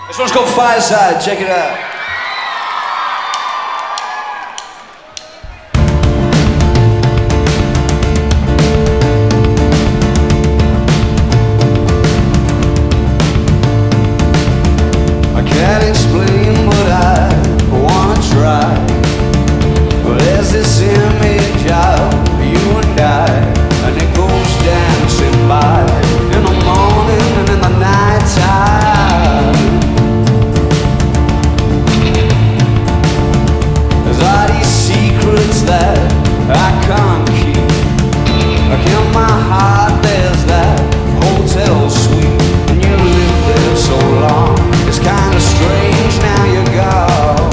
This one's called Fireside, check it out. I can't explain, but I wanna try. Well, there's this image of you and I, and it goes dancing by in the morning and in the night time. There's all these secrets that I can't keep. Like in my heart there's that hotel suite, and you lived there so long. It's kinda strange now you're gone.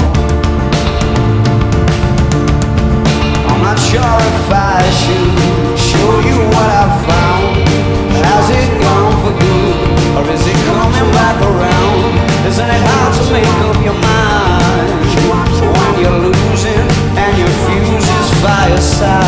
I'm not sure if I should show you what I found. Has it gone for good, or is it coming back around? Isn't it hard to make up your mind when you're losing and your fuse is fireside?